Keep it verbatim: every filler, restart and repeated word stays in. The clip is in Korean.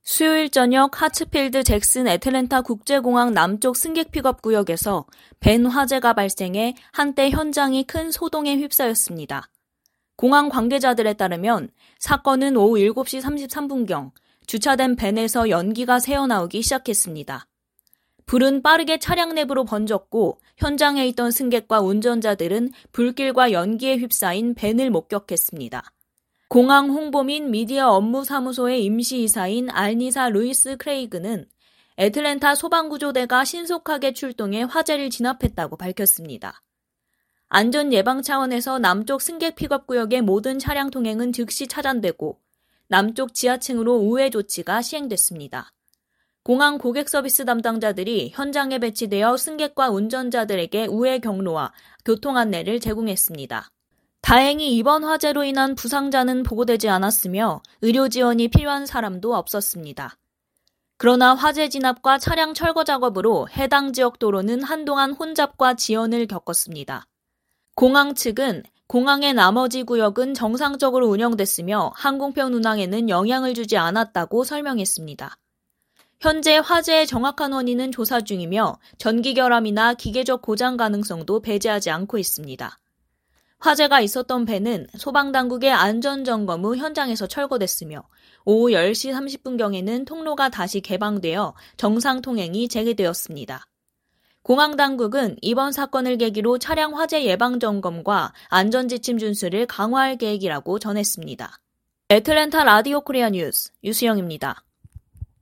수요일 저녁 하츠필드 잭슨 애틀랜타 국제공항 남쪽 승객 픽업 구역에서 밴 화재가 발생해 한때 현장이 큰 소동에 휩싸였습니다. 공항 관계자들에 따르면 사건은 오후 일곱 시 삼십삼 분경 주차된 밴에서 연기가 새어나오기 시작했습니다. 불은 빠르게 차량 내부로 번졌고 현장에 있던 승객과 운전자들은 불길과 연기에 휩싸인 밴을 목격했습니다. 공항 홍보 및 미디어 업무 사무소의 임시이사인 알니사 루이스 크레이그는 애틀랜타 소방구조대가 신속하게 출동해 화재를 진압했다고 밝혔습니다. 안전 예방 차원에서 남쪽 승객 픽업 구역의 모든 차량 통행은 즉시 차단되고 남쪽 지하층으로 우회 조치가 시행됐습니다. 공항 고객 서비스 담당자들이 현장에 배치되어 승객과 운전자들에게 우회 경로와 교통 안내를 제공했습니다. 다행히 이번 화재로 인한 부상자는 보고되지 않았으며 의료 지원이 필요한 사람도 없었습니다. 그러나 화재 진압과 차량 철거 작업으로 해당 지역 도로는 한동안 혼잡과 지연을 겪었습니다. 공항 측은 공항의 나머지 구역은 정상적으로 운영됐으며 항공편 운항에는 영향을 주지 않았다고 설명했습니다. 현재 화재의 정확한 원인은 조사 중이며 전기 결함이나 기계적 고장 가능성도 배제하지 않고 있습니다. 화재가 있었던 밴은 소방당국의 안전점검 후 현장에서 철거됐으며 오후 열 시 삼십 분경에는 통로가 다시 개방되어 정상 통행이 재개되었습니다. 공항당국은 이번 사건을 계기로 차량 화재 예방 점검과 안전지침 준수를 강화할 계획이라고 전했습니다. 애틀랜타 라디오 코리아 뉴스 유수영입니다.